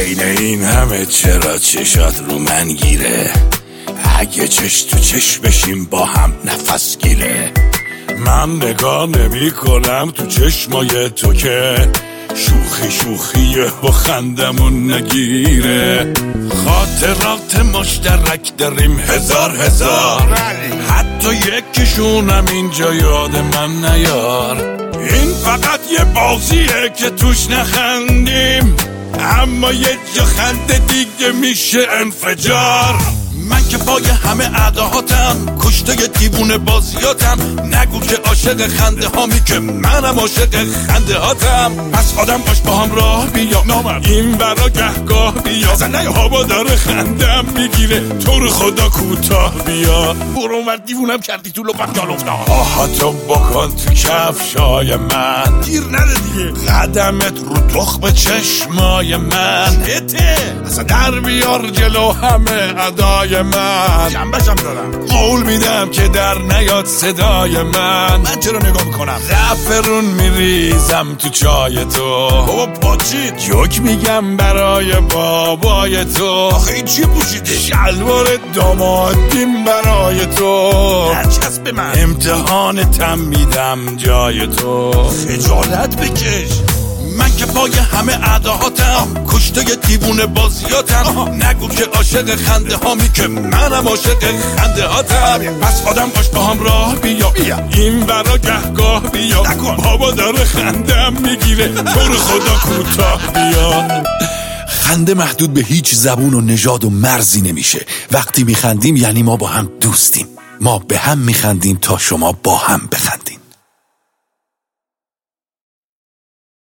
بین این همه چرا چشات رو من گیره؟ اگه چش تو چش بشیم با هم نفس گیره. من نگاه نمی کنم تو چشمای تو که شوخی شوخیه و خندمون نگیره. خاطرات مشترک داریم هزار حتی یکیشونم اینجا یاد من نیار. این فقط یه بازیه که توش نخندیم، اما یه جا خنده دیگه میشه انفجار. من که پای همه اداهاتم، کشته دیوونه بازیاتم. نگو که عاشق خنده هامی که منم عاشق خنده هاتم. پس آدم باش با هم راه بیا، نامرد این برا گهگاه بیا. زنه هوا داره خندم میگیره، تو رو خدا کوتاه بیا. برو اونور دیوونم کردی تو لپم جال افتاد. آهاتو بکن تو کفشای من، گیر نده دیگه قدمت رو تخم چشمای من. اصلا در بیار جلو همه ادای من، جنبشم دارم قول میدم که در نیاد صدای من چرا نگاه میکنم؟ زعفرون میریزم تو چای تو. بابا پاچید جوک میگم برای بابای تو. آخه این چی پوشیده؟ شلوار دامادیم برای تو. هرچسب به من امتحانتم میدم جای تو. خجالت بکش. من که پای همه اداهاتم، کشته دیوونه بازیاتم. نگو که عاشق خنده هامی که منم عاشق خنده هاتم. پس آدم باش با هم راه بیا، این برا گهگاه بیا. بابا داره خندم میگیره، تو رو خدا کوتاه بیا. خنده محدود به هیچ زبون و نژاد و مرزی نمیشه. وقتی میخندیم یعنی ما با هم دوستیم. ما به هم میخندیم تا شما با هم بخندید.